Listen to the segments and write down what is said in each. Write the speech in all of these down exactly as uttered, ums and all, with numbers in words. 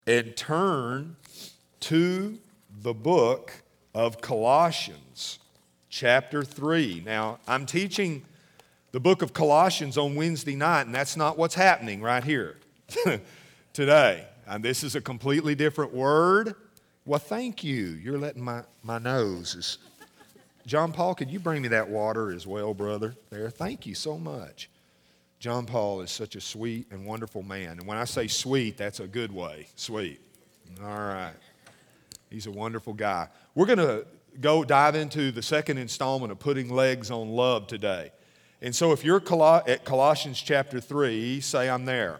and turn to the book of Colossians, chapter three. Now, I'm teaching the book of Colossians on Wednesday night, and that's not what's happening right here today. And this is a completely different word. Well, thank you. You're letting my, my nose is... John Paul, could you bring me that water as well, brother? There, thank you so much. John Paul is such a sweet and wonderful man. And when I say sweet, that's a good way, sweet. All right. He's a wonderful guy. We're going to go dive into the second installment of Putting Legs on Love today. And so if you're Col- at Colossians chapter three, say I'm there.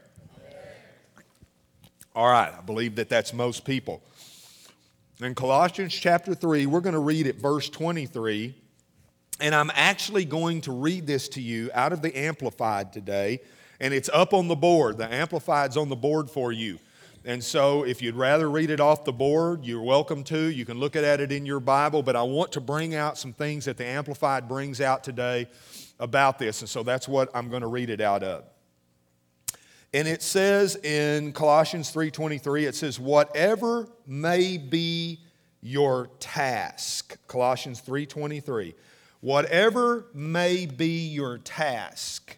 All right, I believe that that's most people. In Colossians chapter three, we're going to read at verse twenty-three, and I'm actually going to read this to you out of the Amplified today, and it's up on the board. The Amplified's on the board for you. And so if you'd rather read it off the board, you're welcome to. You can look at it in your Bible, but I want to bring out some things that the Amplified brings out today about this, and so that's what I'm going to read it out of. And it says in Colossians three twenty-three, it says, whatever may be your task. Colossians three twenty-three. Whatever may be your task,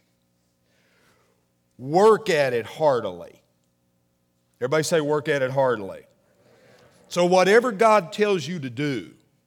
work at it heartily. Everybody say work at it heartily. So whatever God tells you to do,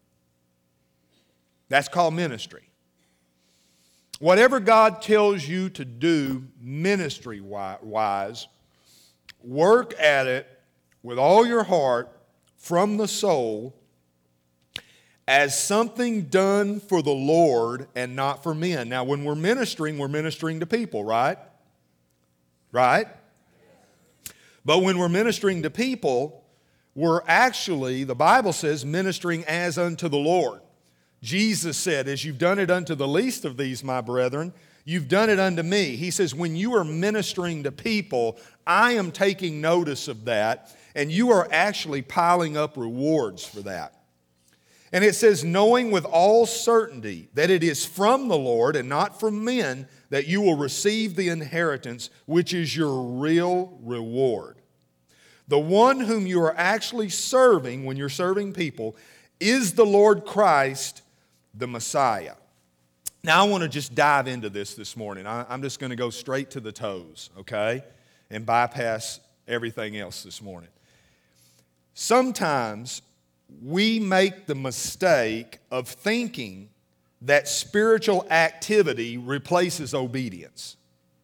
that's called ministry. Whatever God tells you to do ministry-wise, work at it with all your heart from the soul as something done for the Lord and not for men. Now, when we're ministering, we're ministering to people, right? Right? But when we're ministering to people, we're actually, the Bible says, ministering as unto the Lord. Jesus said, as you've done it unto the least of these, my brethren, you've done it unto me. He says, when you are ministering to people, I am taking notice of that, and you are actually piling up rewards for that. And it says, knowing with all certainty that it is from the Lord and not from men that you will receive the inheritance, which is your real reward. The one whom you are actually serving when you're serving people is the Lord Christ, the Messiah. Now I want to just dive into this this morning. I, I'm just going to go straight to the toes, okay, and bypass everything else this morning. Sometimes we make the mistake of thinking that spiritual activity replaces obedience.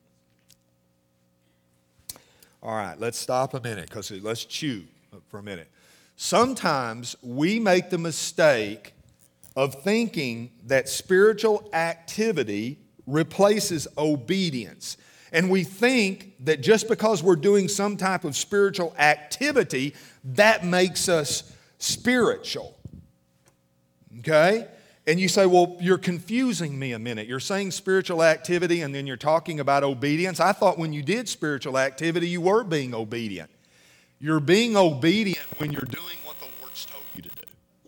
All right, let's stop a minute because let's chew for a minute. Sometimes we make the mistake of thinking that spiritual activity replaces obedience. And we think that just because we're doing some type of spiritual activity, that makes us spiritual. Okay? And you say, well, you're confusing me a minute. You're saying spiritual activity and then you're talking about obedience. I thought when you did spiritual activity, you were being obedient. You're being obedient when you're doing what the Lord's told you to do.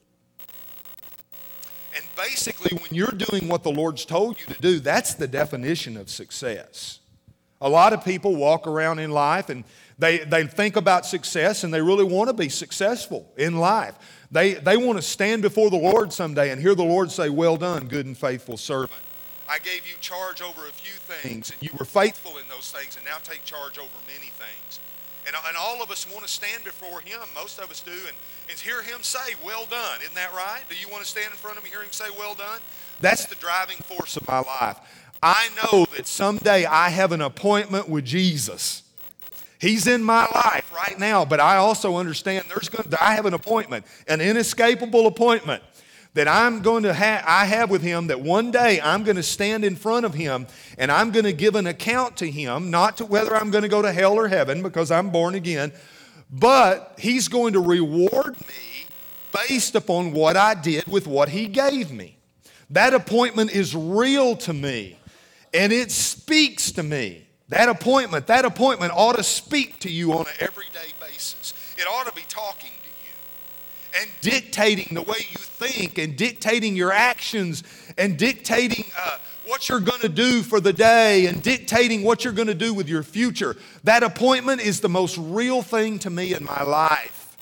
And basically, when you're doing what the Lord's told you to do, that's the definition of success. A lot of people walk around in life and they, they think about success and they really want to be successful in life. They, they want to stand before the Lord someday and hear the Lord say, well done, good and faithful servant. I gave you charge over a few things and you were faithful in those things, and now take charge over many things. And, and all of us want to stand before Him, most of us do, and, and hear Him say, well done. Isn't that right? Do you want to stand in front of Him and hear Him say, well done? That's the driving force of my life. I know that someday I have an appointment with Jesus. He's in my life right now, but I also understand there's going to, I have an appointment, an inescapable appointment that I'm going to have, I have with Him, that one day I'm going to stand in front of Him and I'm going to give an account to Him, not to whether I'm going to go to hell or heaven because I'm born again, but He's going to reward me based upon what I did with what He gave me. That appointment is real to me and it speaks to me. That appointment, that appointment ought to speak to you on an everyday basis. It ought to be talking to you. and dictating the way you think and dictating your actions and dictating uh, what you're going to do for the day and dictating what you're going to do with your future. That appointment is the most real thing to me in my life.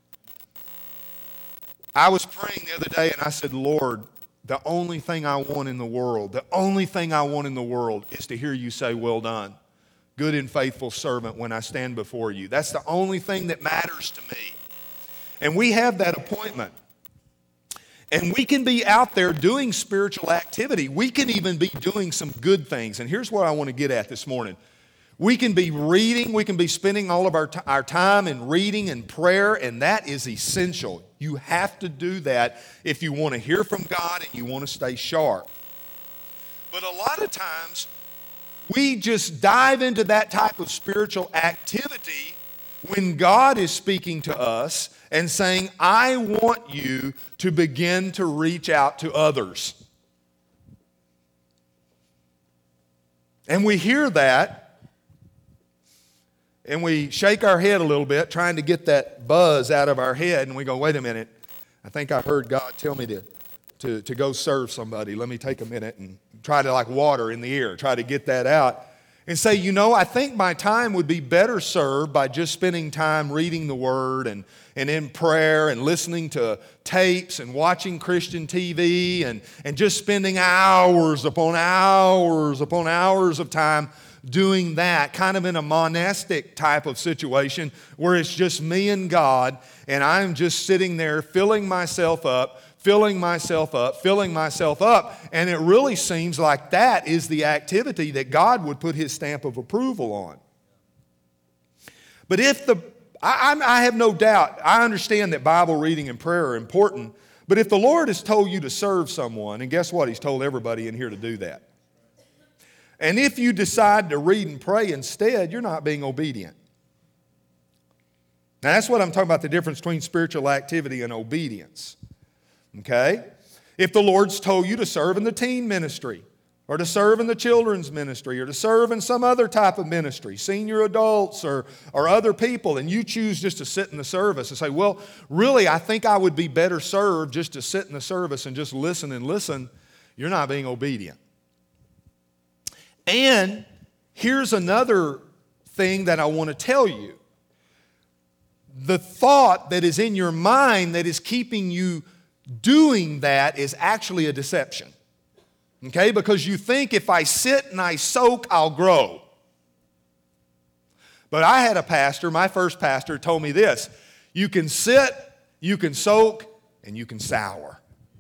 I was praying the other day and I said, Lord, the only thing I want in the world, the only thing I want in the world is to hear you say, well done, good and faithful servant, when I stand before you. That's the only thing that matters to me. And we have that appointment. And we can be out there doing spiritual activity. We can even be doing some good things. And here's what I want to get at this morning. We can be reading, we can be spending all of our, t- our time in reading and prayer, and that is essential. You have to do that if you want to hear from God and you want to stay sharp. But a lot of times, we just dive into that type of spiritual activity when God is speaking to us and saying, I want you to begin to reach out to others. And we hear that, and we shake our head a little bit, trying to get that buzz out of our head, and we go, wait a minute, I think I heard God tell me to, to, to go serve somebody. Let me take a minute and try to, like water in the ear, try to get that out. And say, you know, I think my time would be better served by just spending time reading the Word and, and in prayer and listening to tapes and watching Christian T V and, and just spending hours upon hours upon hours of time doing that, kind of in a monastic type of situation where it's just me and God, and I'm just sitting there filling myself up, filling myself up, filling myself up, and it really seems like that is the activity that God would put His stamp of approval on. But if the, I, I have no doubt, I understand that Bible reading and prayer are important, but if the Lord has told you to serve someone, and guess what? He's told everybody in here to do that. And if you decide to read and pray instead, you're not being obedient. Now that's what I'm talking about, the difference between spiritual activity and obedience. Okay? If the Lord's told you to serve in the teen ministry, or to serve in the children's ministry, or to serve in some other type of ministry, senior adults or, or other people, and you choose just to sit in the service and say, well, really, I think I would be better served just to sit in the service and just listen and listen, you're not being obedient. And here's another thing that I want to tell you. The thought that is in your mind that is keeping you doing that is actually a deception. Okay? Because you think if I sit and I soak, I'll grow. But I had a pastor, my first pastor, told me this. You can sit, you can soak, and you can sour.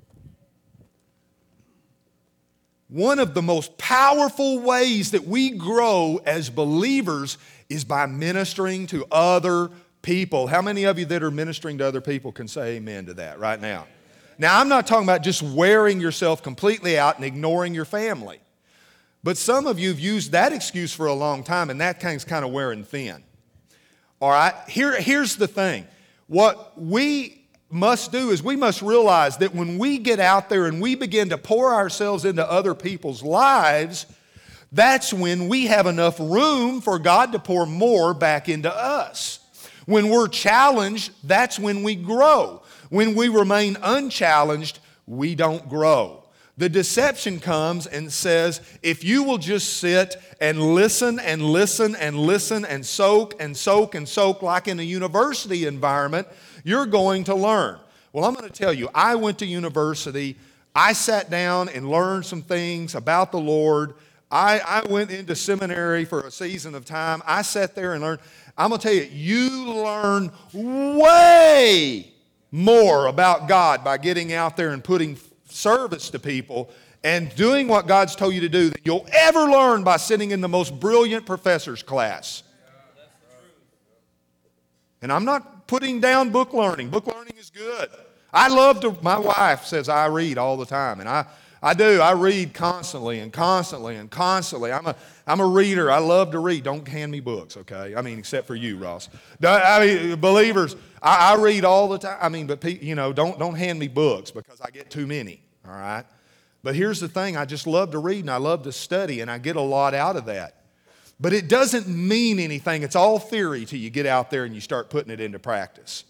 One of the most powerful ways that we grow as believers is by ministering to other people. How many of you that are ministering to other people can say amen to that right now? Now, I'm not talking about just wearing yourself completely out and ignoring your family. But some of you have used that excuse for a long time, and that thing's kind of wearing thin. All right? Here, here's the thing. What we must do is we must realize that when we get out there and we begin to pour ourselves into other people's lives, that's when we have enough room for God to pour more back into us. When we're challenged, that's when we grow. When we remain unchallenged, we don't grow. The deception comes and says, if you will just sit and listen and listen and listen and soak and soak and soak like in a university environment, you're going to learn. Well, I'm going to tell you, I went to university. I sat down and learned some things about the Lord. I, I went into seminary for a season of time. I sat there and learned. I'm going to tell you, you learn way more about God by getting out there and putting service to people and doing what God's told you to do than you'll ever learn by sitting in the most brilliant professor's class. And I'm not putting down book learning. Book learning is good. I love to, my wife says I read all the time, and I, I do. I read constantly and constantly and constantly. I'm a, I'm a reader. I love to read. Don't hand me books, okay? I mean, except for you, Ross. I mean, believers, I, I read all the time. I mean, but, you know, don't, don't hand me books because I get too many, all right? But here's the thing. I just love to read, and I love to study, and I get a lot out of that. But it doesn't mean anything. It's all theory till you get out there and you start putting it into practice.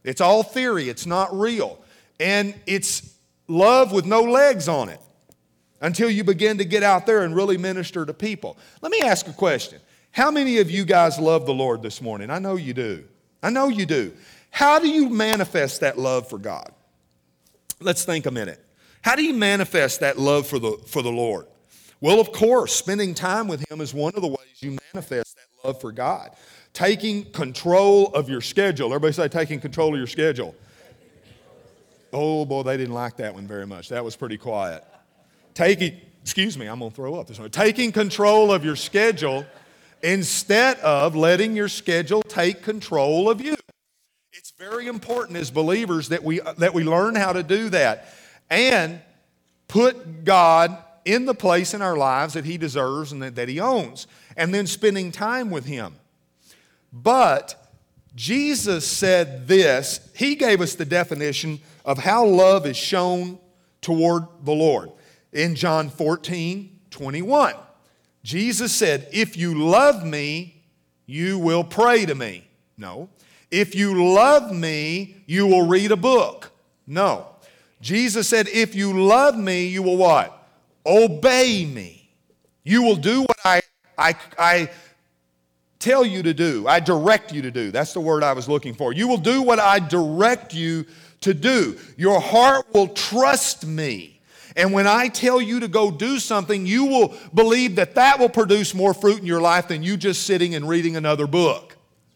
It's all theory. It's not real. And it's love with no legs on it until you begin to get out there and really minister to people. Let me ask a question. How many of you guys love the Lord this morning? I know you do. I know you do. How do you manifest that love for God? Let's think a minute. How do you manifest that love for the, for the Lord? Well, of course, spending time with Him is one of the ways you manifest that love for God. Taking control of your schedule. Everybody say, taking control of your schedule. Oh, boy, they didn't like that one very much. That was pretty quiet. Taking, excuse me, I'm going to throw up this one. Taking control of your schedule instead of letting your schedule take control of you. It's very important as believers that we, that we learn how to do that and put God in the place in our lives that He deserves and that, that He owns, and then spending time with Him. But Jesus said this. He gave us the definition of how love is shown toward the Lord. In John fourteen twenty-one, Jesus said, if you love me, you will pray to me. No. If you love me, you will read a book. No. Jesus said, if you love me, you will what? Obey me. You will do what I, I, I tell you to do. I direct you to do. That's the word I was looking for. You will do what I direct you to do. Your heart will trust me. And when I tell you to go do something, you will believe that that will produce more fruit in your life than you just sitting and reading another book.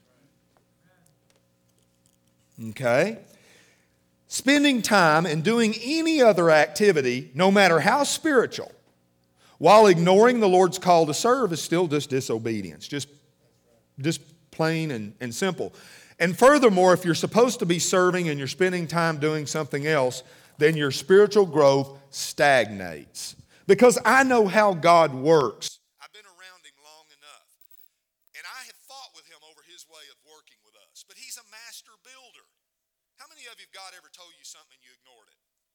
Okay? Spending time and doing any other activity, no matter how spiritual, while ignoring the Lord's call to serve is still just disobedience. Just, just plain and, and simple. And furthermore, if you're supposed to be serving and you're spending time doing something else, then your spiritual growth stagnates. Because I know how God works. I've been around Him long enough. And I have fought with Him over His way of working with us. But He's a master builder. How many of you, God ever told you something and you ignored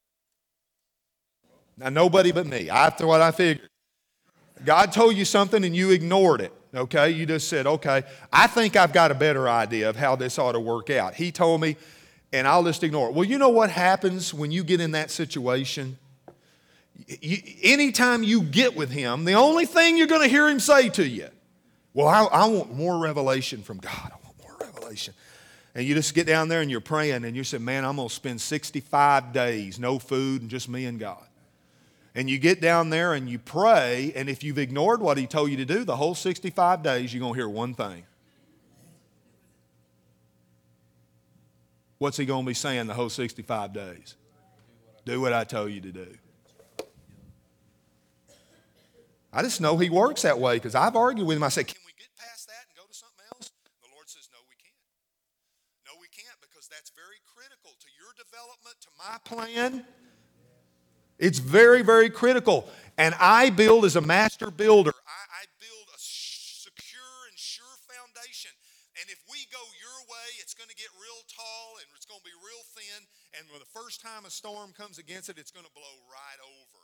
it? Now, nobody but me. That's what I figured. God told you something and you ignored it. Okay? You just said, okay, I think I've got a better idea of how this ought to work out. He told me, and I'll just ignore it. Well, you know what happens when you get in that situation? You, anytime you get with Him, the only thing you're going to hear Him say to you, well, I, I want more revelation from God. I want more revelation. And you just get down there and you're praying and you say, man, I'm going to spend sixty-five days, no food, and just me and God. And you get down there and you pray, and if you've ignored what He told you to do, the whole sixty-five days, you're going to hear one thing. What's He going to be saying the whole sixty-five days? Do what I told you to do. I just know He works that way because I've argued with Him. I said, can we get past that and go to something else? The Lord says, no, we can't. No, we can't because that's very critical to your development, to my plan. It's very, very critical. And I build as a master builder. I, I build a secure and sure foundation. And if we go your way, it's going to get real tall and it's going to be real thin. And when the first time a storm comes against it, it's going to blow right over.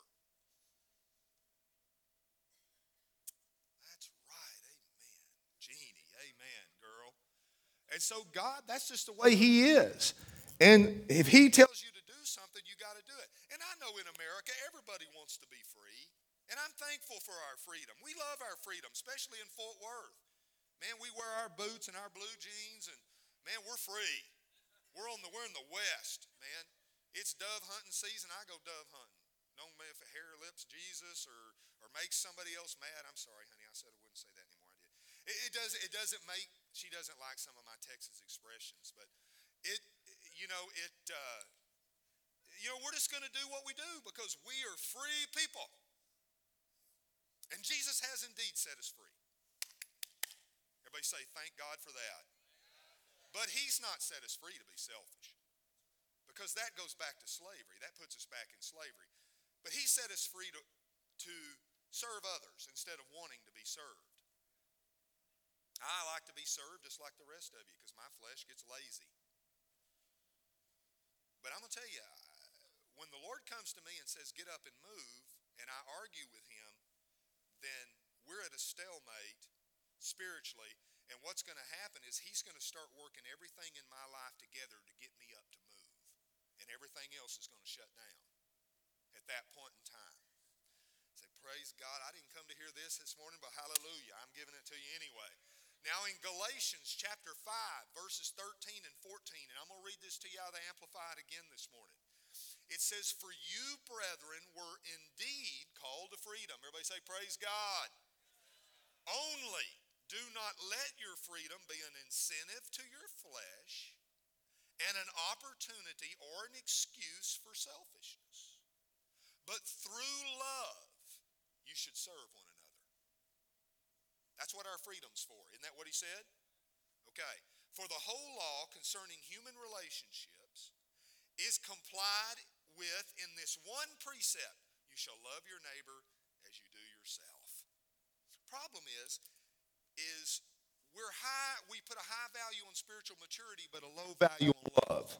That's right. Amen. Jeannie. Amen, girl. And so God, that's just the way He is. And if He tells you to do something, you got to do it. And I know in America, everybody wants to be free. And I'm thankful for our freedom. We love our freedom, especially in Fort Worth. Man, we wear our boots and our blue jeans, and man, we're free. We're on the we're in the West, man. It's dove hunting season. I go dove hunting. Don't matter if it hair lips Jesus or or makes somebody else mad. I'm sorry, honey. I said I wouldn't say that anymore. I did. It, it does. It doesn't make. She doesn't like some of my Texas expressions, but it. You know it. Uh, you know we're just going to do what we do because we are free people, and Jesus has indeed set us free. Everybody say, thank God for that. But He's not set us free to be selfish. Because that goes back to slavery. That puts us back in slavery. But He set us free to, to serve others instead of wanting to be served. I like to be served just like the rest of you because my flesh gets lazy. But I'm going to tell you, when the Lord comes to me and says, get up and move, and I argue with Him, then we're at a stalemate spiritually, and what's going to happen is He's going to start working everything in my life together to get me and everything else is going to shut down at that point in time. Say, praise God, I didn't come to hear this this morning, but hallelujah, I'm giving it to you anyway. Now in Galatians chapter five, verses thirteen and fourteen, and I'm going to read this to you out of the Amplified again this morning. It says, for you, brethren, were indeed called to freedom. Everybody say, praise God. Only do not let your freedom be an incentive to your flesh and an opportunity or an excuse for selfishness. But through love, you should serve one another. That's what our freedom's for. Isn't that what he said? Okay. For the whole law concerning human relationships is complied with in this one precept. You shall love your neighbor as you do yourself. Problem is, is we're high, we put a high value on spiritual maturity, but a low value on love.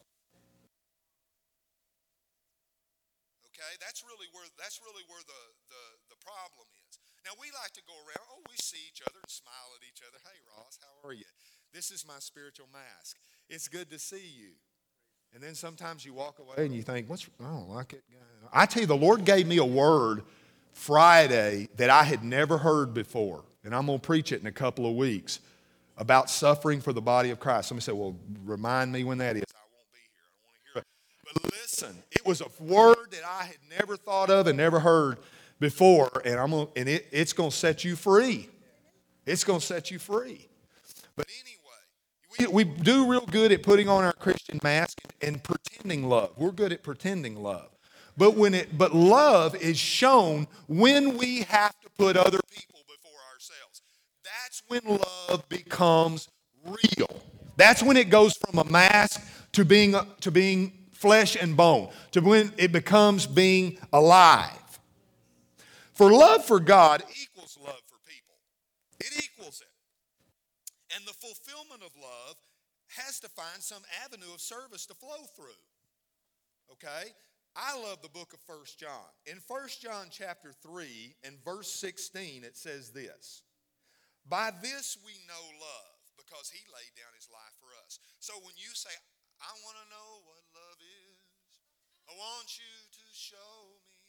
Okay, that's really where that's really where the, the, the problem is. Now we like to go around, oh, we see each other and smile at each other. Hey Ross, how are you? This is my spiritual mask. It's good to see you. And then sometimes you walk away and you think, what's I don't like it. I tell you, the Lord gave me a word Friday that I had never heard before. And I'm going to preach it in a couple of weeks about suffering for the body of Christ. Somebody said, well, remind me when that is. I won't be here. I don't want to hear it. But listen, it was a word that I had never thought of and never heard before. And, I'm gonna, and it, it's going to set you free. It's going to set you free. But anyway, we, we do real good at putting on our Christian mask and, and pretending love. We're good at pretending love. But when it, but love is shown when we have to put other people before ourselves. That's when love becomes real. That's when it goes from a mask to being to being flesh and bone, to when it becomes being alive. For love for God equals love for people. It equals it. And the fulfillment of love has to find some avenue of service to flow through. Okay? I love the book of First John. In First John chapter three and verse sixteen, it says this. By this we know love, because he laid down his life for us. So when you say, I want to know what love is, I want you to show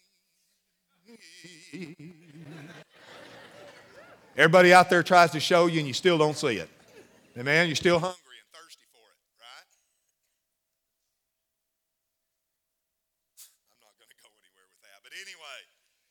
me. Everybody out there tries to show you and you still don't see it. Amen? You're still hungry and thirsty for it, right? I'm not going to go anywhere with that. But anyway,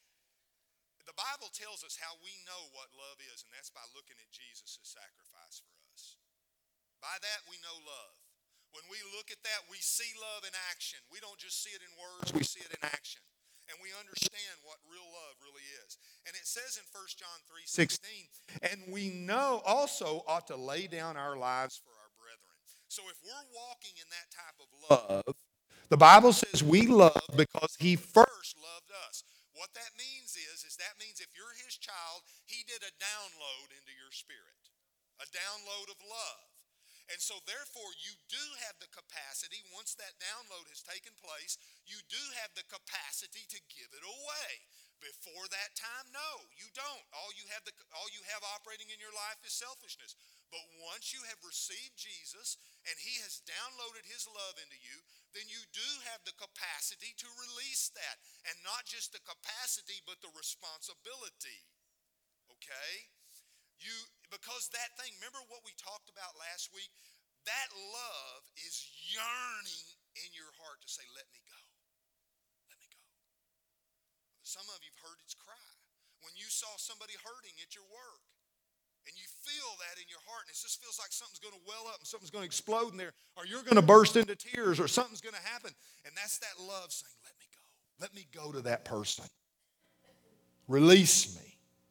the Bible tells us how we know what love is, and that's by looking at Jesus' sacrifice for us. By that we know love. When we look at that, we see love in action. We don't just see it in words, we see it in action. And we understand what real love really is. And it says in First John three sixteen, and we know also ought to lay down our lives for our brethren. So if we're walking in that type of love, the Bible says we love because he first loved us. What that means is, is that means if you're his child, he did a download into your spirit. A download of love. And so therefore, you do have the capacity, once that download has taken place, you do have the capacity to give it away. Before that time, no, you don't. All you have the, all you have operating in your life is selfishness. But once you have received Jesus and he has downloaded his love into you, then you do have the capacity to release that. And not just the capacity, but the responsibility. Okay? You, because that thing, remember what we talked about last week? That love is yearning in your heart to say, let me go. Let me go. Some of you have heard its cry. When you saw somebody hurting at your work, and you feel that in your heart, and it just feels like something's going to well up and something's going to explode in there, or you're going to burst into tears, or something's going to happen. And that's that love saying, let me go. Let me go to that person. Release me.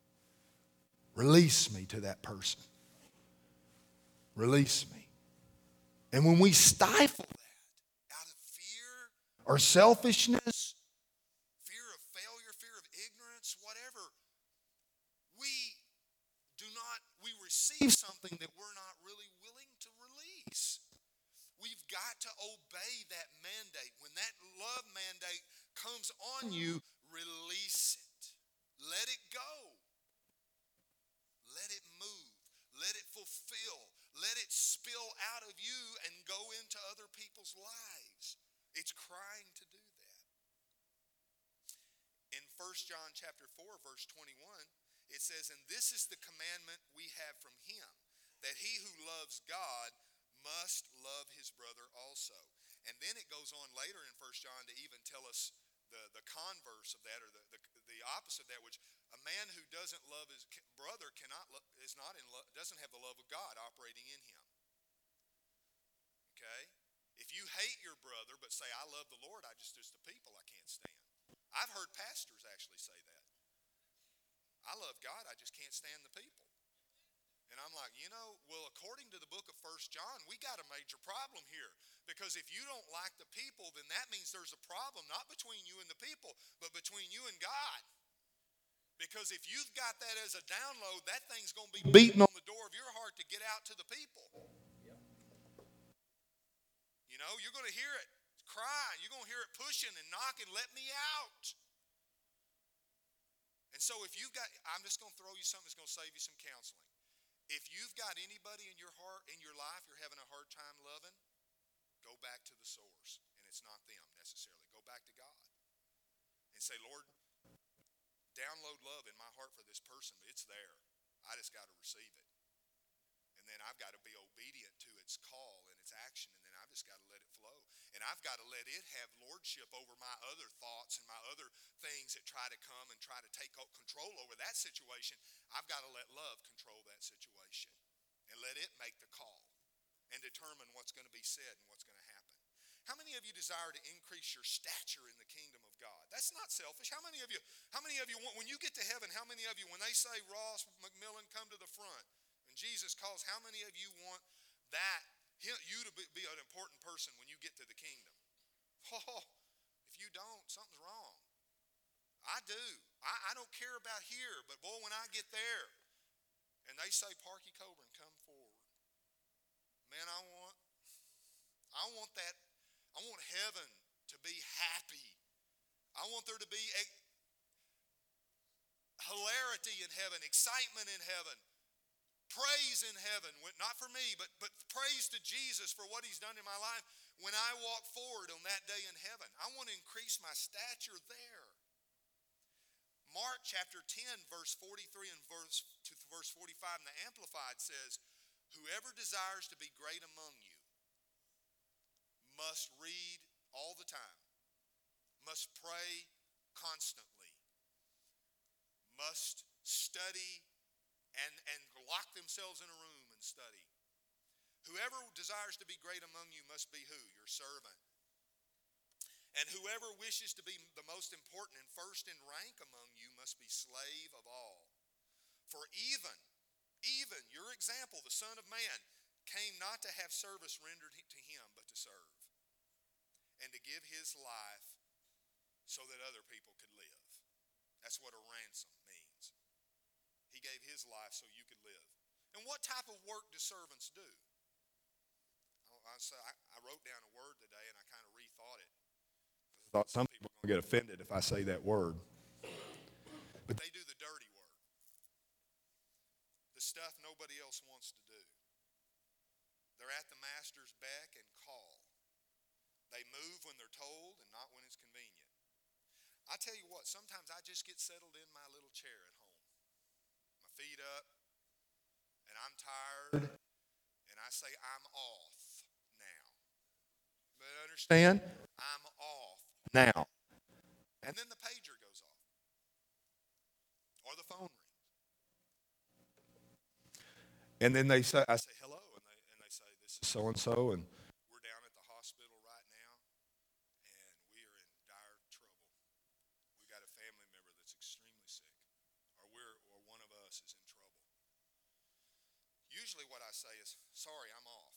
Release me to that person. Release me. And when we stifle that out of fear or selfishness, fear of failure, fear of ignorance, whatever, we do not, we receive something that we're not really willing to release. We've got to obey that mandate. When that love mandate comes on you, release it. Let it go. Let it move. Let it fulfill. Let it spill out of you and go into other people's lives. It It's crying to do that. In First John chapter four, verse twenty-one, it says, and this is the commandment we have from him, that he who loves God must love his brother also. And then it goes on later in First John to even tell us the, the converse of that, or the, the, the opposite of that, which a man who doesn't love his brother cannot is not in love, doesn't have the love of God operating in him. Okay? If you hate your brother but say, I love the Lord, I just, there's the people I can't stand. I've heard pastors actually say that. I love God, I just can't stand the people. And I'm like, you know, well, according to the book of First John, we got a major problem here. Because if you don't like the people, then that means there's a problem, not between you and the people, but between you and God. Because if you've got that as a download, that thing's going to be beating on the door of your heart to get out to the people. You know, you're going to hear it cry. You're going to hear it pushing and knocking, let me out. And so if you've got, I'm just going to throw you something that's going to save you some counseling. If you've got anybody in your heart, in your life, you're having a hard time loving, go back to the source. And it's not them necessarily. Go back to God. And say, Lord, download love in my heart for this person. It's there. I just got to receive it. And then I've got to be obedient to its call and its action, and then I've just got to let it flow. And I've got to let it have lordship over my other thoughts and my other things that try to come and try to take control over that situation. I've got to let love control that situation and let it make the call and determine what's going to be said and what's going to happen. How many of you desire to increase your stature in the kingdom of God? That's not selfish. How many of you, how many of you want, when you get to heaven, how many of you, when they say, Ross McMillan, come to the front, and Jesus calls, how many of you want that, you to be an important person when you get to the kingdom? Oh, if you don't, something's wrong. I do. I, I don't care about here, but boy, when I get there, and they say, Parky Coburn, come forward. Man, I want, I want that, I want heaven to be happy. I want there to be a hilarity in heaven, excitement in heaven, praise in heaven, not for me, but, but praise to Jesus for what he's done in my life when I walk forward on that day in heaven. I want to increase my stature there. Mark chapter ten, verse forty-three and verse, to verse forty-five in the Amplified says, whoever desires to be great among you must read all the time, must pray constantly, must study and, and lock themselves in a room and study. Whoever desires to be great among you must be who? Your servant. And whoever wishes to be the most important and first in rank among you must be slave of all. For even, even your example, the Son of Man, came not to have service rendered to him, but to serve, and to give his life so that other people could live. That's what a ransom means. He gave his life so you could live. And what type of work do servants do? I, I wrote down a word today, and I kind of rethought it. I thought some people are going to get offended if I say that word. But they do the dirty work. The stuff nobody else wants to do. They're at the master's beck and call. They move when they're told and not when it's convenient. I tell you what, sometimes I just get settled in my little chair at home. My feet up, and I'm tired, and I say, I'm off now. But understand? I'm off now. And then the pager goes off. Or the phone rings. And then they say, I say, hello, and they, and they say, this is so-and-so, and we're down at the hospital right now, and we are in dire trouble. We got a family member that's extremely sick, or we're, or one of us is in trouble. Usually what I say is, sorry, I'm off.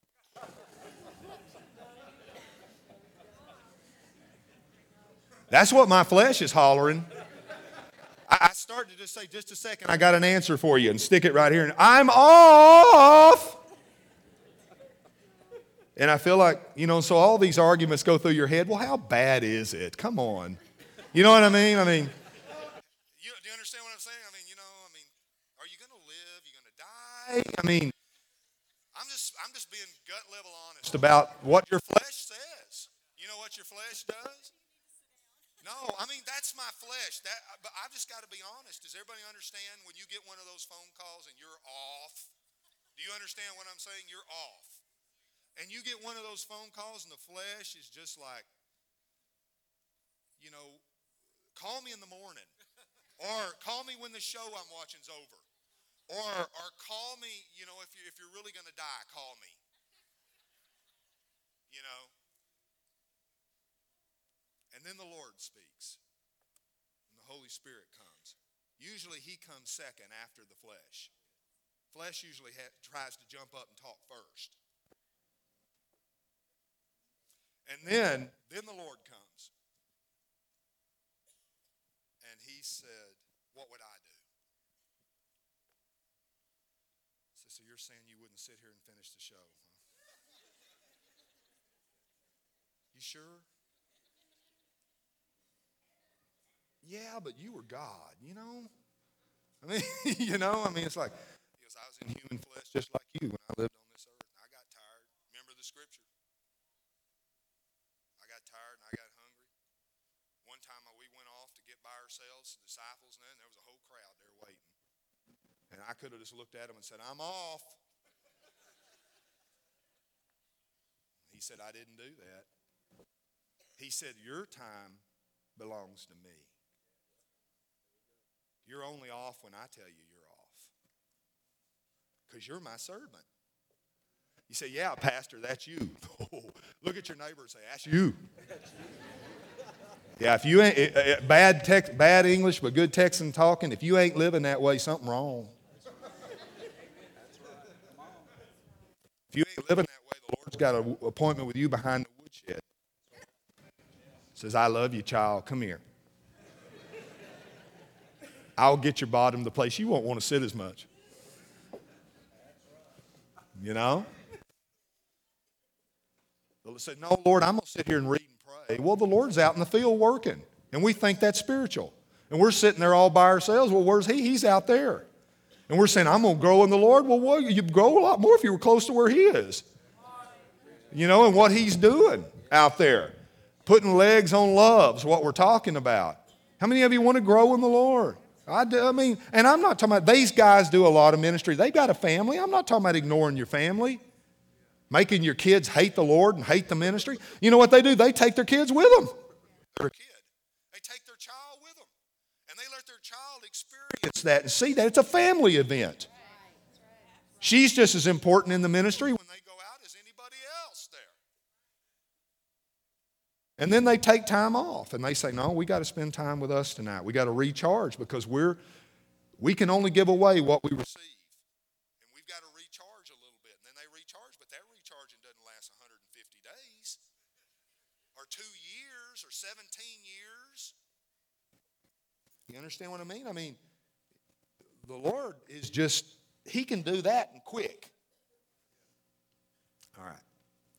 That's what my flesh is hollering. I start to just say, just a second, I got an answer for you, and stick it right here. And I'm off. And I feel like, you know, so all these arguments go through your head. Well, how bad is it? Come on. You know what I mean? I mean, you, do you understand what I'm saying? I mean, you know, I mean, are you going to live? Are you going to die? I mean, I'm just, I'm just being gut level honest about what your flesh says. You know what your flesh does? No, I mean, that's my flesh. That, but I've just got to be honest. Does everybody understand when you get one of those phone calls and you're off? Do you understand what I'm saying? You're off. And you get one of those phone calls and the flesh is just like, you know, call me in the morning. Or call me when the show I'm watching's over. Or or call me, you know, if, you, if you're really going to die, call me. You know. And then the Lord speaks. And the Holy Spirit comes. Usually he comes second after the flesh. Flesh usually ha- tries to jump up and talk first. And then, then the Lord comes. And he said, what would I do? So, so you're saying you wouldn't sit here and finish the show, huh? You sure? Yeah, but you were God, you know? I mean, you know, I mean, it's like, because I was in human flesh just like you when I lived on this earth. And I got tired. Remember the scripture? I got tired and I got hungry. One time we went off to get by ourselves, the disciples, and then there was a whole crowd there waiting. And I could have just looked at them and said, I'm off. He said, I didn't do that. He said, your time belongs to me. You're only off when I tell you you're off. Because you're my servant. You say, yeah, Pastor, that's you. Oh, look at your neighbor and say, that's you. Yeah, if you ain't, it, it, bad tex, bad English, but good Texan talking, if you ain't living that way, something wrong. If you ain't living that way, the Lord's got an appointment with you behind the woodshed. Says, I love you, child. Come here. I'll get your bottom the place you won't want to sit as much. You know? They'll say, no, Lord, I'm going to sit here and read and pray. Well, the Lord's out in the field working, and we think that's spiritual. And we're sitting there all by ourselves. Well, where's he? He's out there. And we're saying, I'm going to grow in the Lord. Well, well, you'd grow a lot more if you were close to where he is. You know, and what he's doing out there. Putting legs on love is what we're talking about. How many of you want to grow in the Lord? I, do, I mean, and I'm not talking about, these guys do a lot of ministry. They've got a family. I'm not talking about ignoring your family. Making your kids hate the Lord and hate the ministry. You know what they do? They take their kids with them. They're a kid. They take their child with them. And they let their child experience that and see that it's a family event. She's just as important in the ministry when they go out as anybody else there. And then they take time off and they say, no, we got to spend time with us tonight. We got to recharge because we're we can only give away what we receive. And we've got to recharge a little bit. And then they recharge, but that recharging doesn't last one hundred fifty days or two years or seventeen years. You understand what I mean? I mean, the Lord is just, he can do that and quick. All right.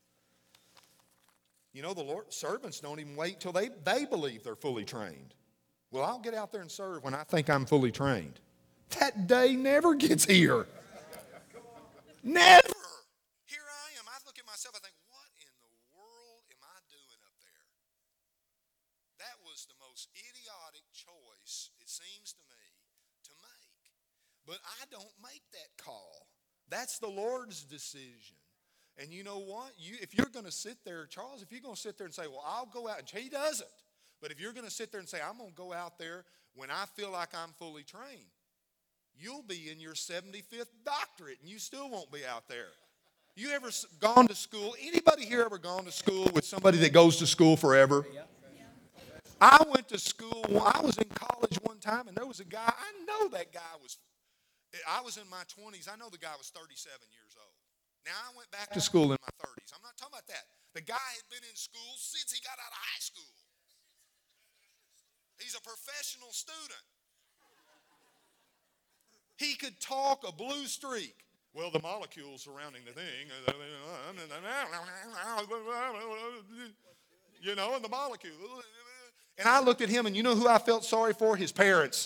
You know, the Lord, servants don't even wait till they, they believe they're fully trained. Well, I'll get out there and serve when I think I'm fully trained. That day never gets here. Never. Here I am. I look at myself, I think, what in the world am I doing up there? That was the most idiotic choice, it seems to me, to make. But I don't make that call. That's the Lord's decision. And you know what? You, if you're going to sit there, Charles, if you're going to sit there and say, well, I'll go out, and he doesn't. But if you're going to sit there and say, I'm going to go out there when I feel like I'm fully trained, you'll be in your seventy-fifth doctorate, and you still won't be out there. You ever gone to school? Anybody here ever gone to school with somebody that goes to school forever? I went to school, I was in college one time, and there was a guy, I know that guy was, I was in my twenties, I know the guy was thirty-seven years old. Now, I went back to school in my thirties. I'm not talking about that. The guy had been in school since he got out of high school. He's a professional student. He could talk a blue streak. Well, the molecules surrounding the thing, you know, and the molecule. And I looked at him, and you know who I felt sorry for? His parents.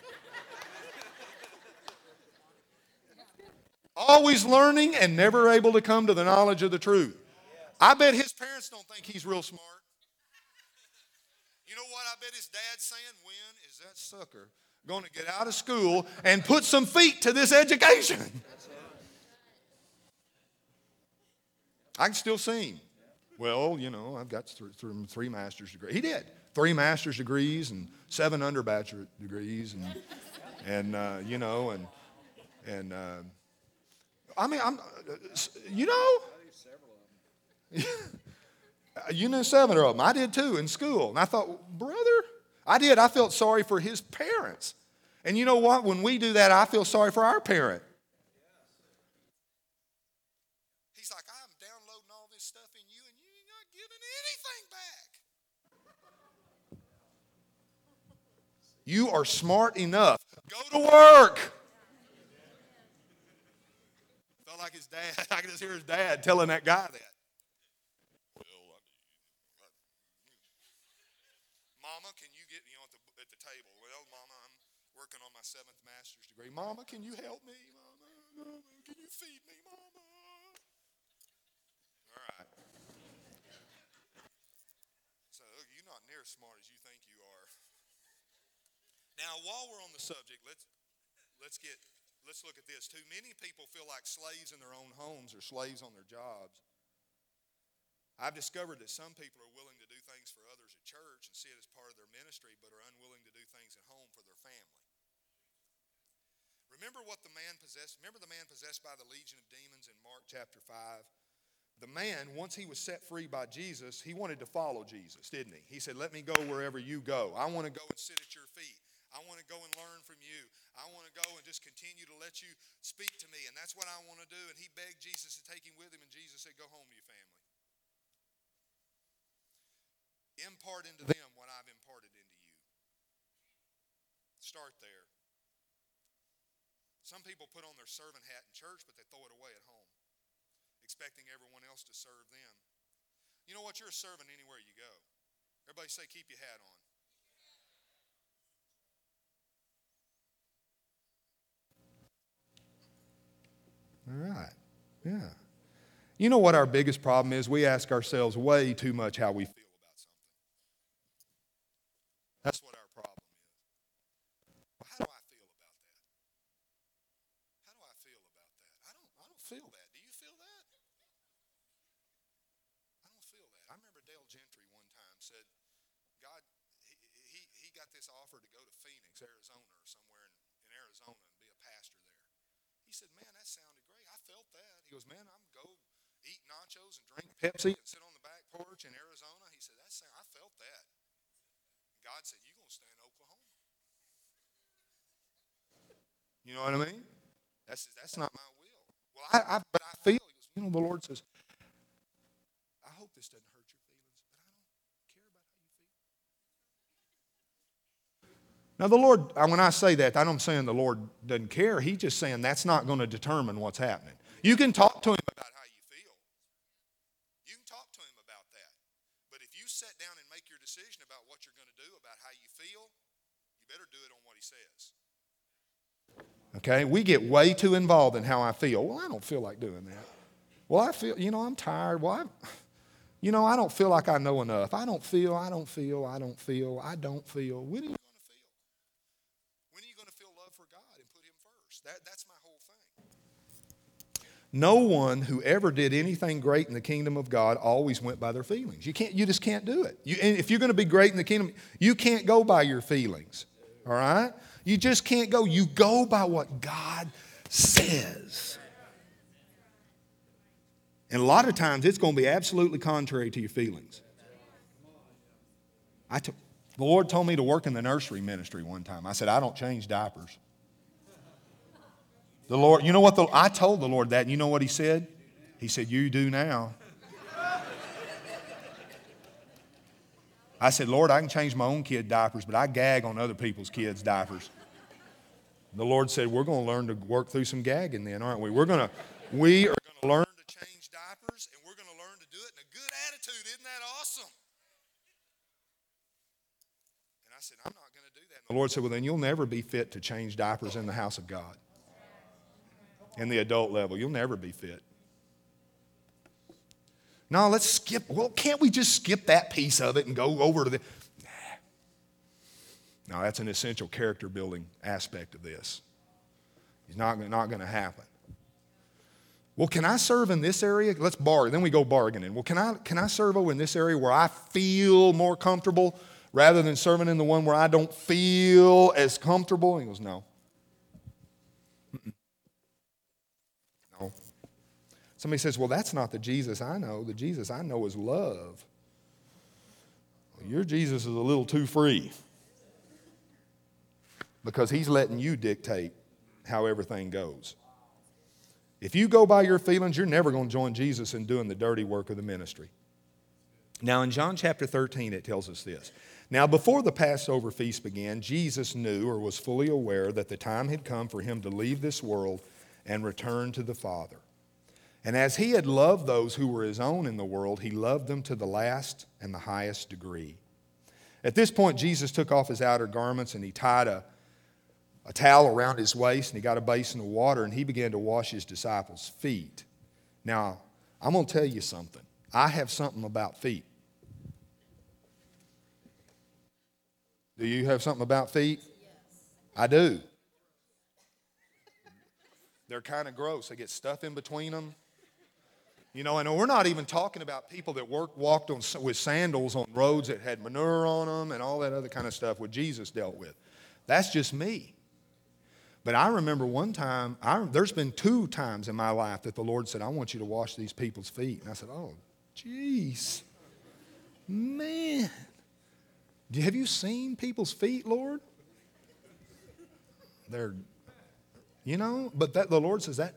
Always learning and never able to come to the knowledge of the truth. I bet his parents don't think he's real smart. You know what I bet his dad's saying? When is that sucker going to get out of school and put some feet to this education? I can still see him. Well, you know, I've got th- th- three master's degrees. He did. Three master's degrees and seven undergraduate degrees. And, and uh, you know, and, and uh, I mean, I'm, uh, you know. You knew seven of them. I did too in school. And I thought, brother, I did. I felt sorry for his parents. And you know what? When we do that, I feel sorry for our parent. He's like, I'm downloading all this stuff in you and you're not giving anything back. You are smart enough. Go to work. Felt like his dad. I can just hear his dad telling that guy that. Mama, can you get me on the, at the table? Well, Mama, I'm working on my seventh master's degree. Mama, can you help me? Mama, Mama, can you feed me, Mama? All right. So you're not near as smart as you think you are. Now, while we're on the subject, let's let's get let's look at this. Too many people feel like slaves in their own homes or slaves on their jobs. I've discovered that some people are willing to do things for others at church and see it as part of their ministry, but are unwilling to do things at home for their family. Remember what the man possessed, remember the man possessed by the legion of demons in Mark chapter five? The man, once he was set free by Jesus, he wanted to follow Jesus, didn't he? He said, let me go wherever you go. I want to go and sit at your feet. I want to go and learn from you. I want to go and just continue to let you speak to me, and that's what I want to do. And he begged Jesus to take him with him, and Jesus said, go home to your family. Impart into them what I've imparted into you. Start there. Some people put on their servant hat in church, but they throw it away at home, expecting everyone else to serve them. You know what? You're a servant anywhere you go. Everybody say, keep your hat on. All right. Yeah. You know what our biggest problem is? We ask ourselves way too much how we feel about something. That's what our problem is. Well, how do I feel about that? How do I feel about that? I don't, I don't feel that. Do you feel that? I don't feel that. I remember Dale Gentry one time said, God, he, he, he got this offer to go to Phoenix, Arizona, or somewhere in, in Arizona and be a pastor there. He said, man, that sounded great. I felt that. He goes, man, I'm going to go eat nachos and drink Pepsi and sit on the back porch in Arizona. He said, that's, I felt that. God said, you're going to stay in Oklahoma. You know what I mean? That's, that's not my will. Well, I, I, but I feel, he goes, you know, the Lord says, I hope this doesn't hurt your feelings, but I don't care about how you feel. Now, the Lord, when I say that, I'm saying the Lord doesn't care. He's just saying that's not going to determine what's happening. You can talk to him about how you feel. You can talk to him about that. But if you sit down and make your decision about what you're going to do, about how you feel, you better do it on what he says. Okay? We get way too involved in how I feel. Well, I don't feel like doing that. Well, I feel, you know, I'm tired. Well, I, you know, I don't feel like I know enough. I don't feel, I don't feel, I don't feel, I don't feel. When are you going to feel? When are you going to feel love for God and put him first? That, that's my whole thing. No one who ever did anything great in the kingdom of God always went by their feelings. You can't, you just can't do it. You, and if you're going to be great in the kingdom, you can't go by your feelings. All right? You just can't go. You go by what God says. And a lot of times it's going to be absolutely contrary to your feelings. I t- the Lord told me to work in the nursery ministry one time. I said, I don't change diapers. The Lord, you know what? The, I told the Lord that, and you know what he said? He said, you do now. I said, Lord, I can change my own kid diapers, but I gag on other people's kids' diapers. The Lord said, we're going to learn to work through some gagging then, aren't we? We're going to, we are going to learn to change diapers, and we're going to learn to do it in a good attitude. Isn't that awesome? And I said, I'm not going to do that. And the Lord said, well, then you'll never be fit to change diapers in the house of God. In the adult level, you'll never be fit. No, let's skip. Well, can't we just skip that piece of it and go over to the... Now, that's an essential character building aspect of this. It's not, not going to happen. Well, can I serve in this area? Let's bargain. Then we go bargaining. Well, can I, can I serve over in this area where I feel more comfortable rather than serving in the one where I don't feel as comfortable? He goes, no. Mm-mm. No. Somebody says, well, that's not the Jesus I know. The Jesus I know is love. Well, your Jesus is a little too free because he's letting you dictate how everything goes. If you go by your feelings, you're never going to join Jesus in doing the dirty work of the ministry. Now, in John chapter thirteen, it tells us this. Now, before the Passover feast began, Jesus knew or was fully aware that the time had come for him to leave this world and return to the Father. And as he had loved those who were his own in the world, he loved them to the last and the highest degree. At this point, Jesus took off his outer garments and he tied a a towel around his waist, and he got a basin of water, and he began to wash his disciples' feet. Now, I'm going to tell you something. I have something about feet. Do you have something about feet? Yes. I do. They're kind of gross. They get stuff in between them. You know, and we're not even talking about people that worked, walked on, with sandals on roads that had manure on them and all that other kind of stuff what Jesus dealt with. That's just me. But I remember one time, I, there's been two times in my life that the Lord said, I want you to wash these people's feet. And I said, oh, jeez, man. Have you seen people's feet, Lord? They're, you know, but that, the Lord says that,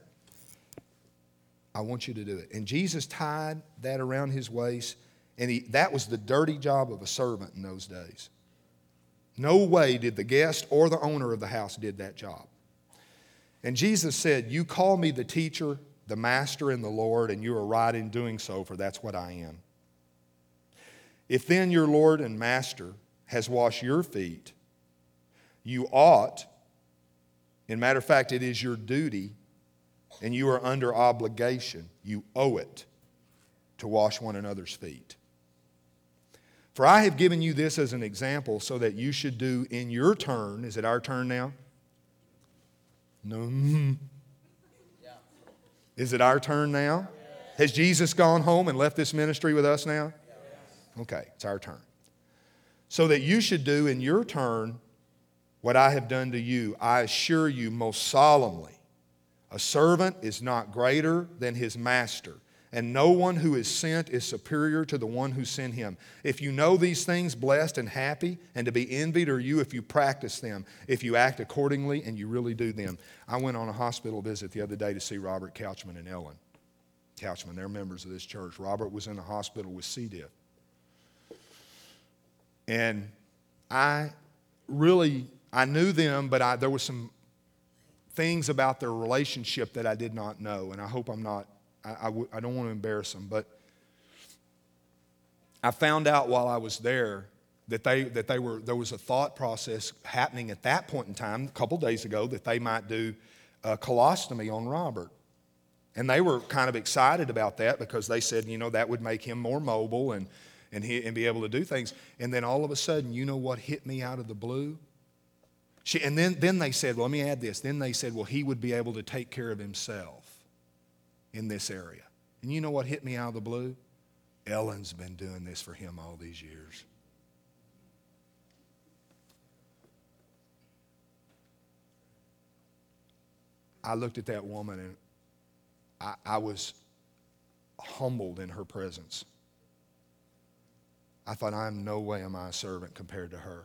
I want you to do it. And Jesus tied that around his waist, and he, that was the dirty job of a servant in those days. No way did the guest or the owner of the house did that job. And Jesus said, you call me the teacher, the master, and the Lord, and you are right in doing so, for that's what I am. If then your Lord and master has washed your feet, you ought, in matter of fact, it is your duty, and you are under obligation, you owe it, to wash one another's feet. For I have given you this as an example so that you should do in your turn. Is it our turn now? No. Yeah. Is it our turn now? Yes. Has Jesus gone home and left this ministry with us now? Yes. Okay, it's our turn. So that you should do in your turn what I have done to you. I assure you most solemnly, a servant is not greater than his master, and no one who is sent is superior to the one who sent him. If you know these things, blessed and happy, and to be envied are you if you practice them, if you act accordingly and you really do them. I went on a hospital visit the other day to see Robert Couchman and Ellen Couchman. They're members of this church. Robert was in the hospital with C. diff. And I really, I knew them, but I, there were some things about their relationship that I did not know, and I hope I'm not I, I, w- I don't want to embarrass them, but I found out while I was there that they that they were there was a thought process happening at that point in time, a couple days ago, that they might do a colostomy on Robert. And they were kind of excited about that because they said, you know, that would make him more mobile and, and, he, and be able to do things. And then all of a sudden, you know what hit me out of the blue? She, and then, then they said, well, let me add this. Then they said, well, he would be able to take care of himself in this area. And you know what hit me out of the blue? Ellen's been doing this for him all these years. I looked at that woman and I, I was humbled in her presence. I thought, I am no way am I a servant compared to her.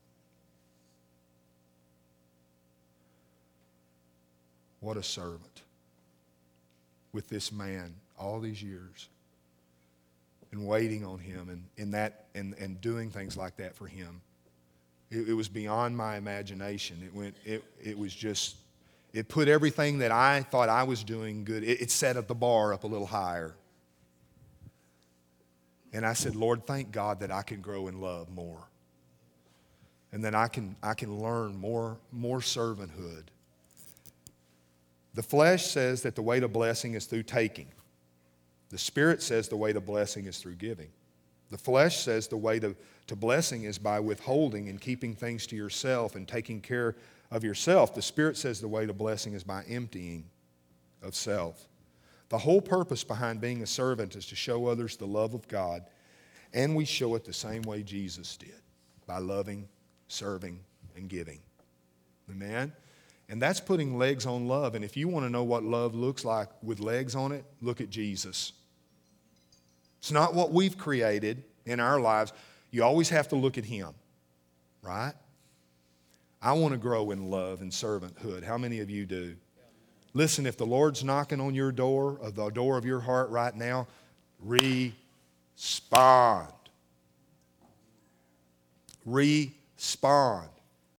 What a servant. With this man all these years and waiting on him and, in that, and, and doing things like that for him. It, it was beyond my imagination. It went. It, it was just, it put everything that I thought I was doing good, it, it set up the bar up a little higher. And I said, Lord, thank God that I can grow in love more. And that I can, I can learn more, more servanthood. The flesh says that the way to blessing is through taking. The Spirit says the way to blessing is through giving. The flesh says the way to, to blessing is by withholding and keeping things to yourself and taking care of yourself. The Spirit says the way to blessing is by emptying of self. The whole purpose behind being a servant is to show others the love of God, and we show it the same way Jesus did, by loving, serving, and giving. Amen? And that's putting legs on love. And if you want to know what love looks like with legs on it, look at Jesus. It's not what we've created in our lives. You always have to look at Him, right? I want to grow in love and servanthood. How many of you do? Listen, if the Lord's knocking on your door, or the door of your heart right now, respond. Respond.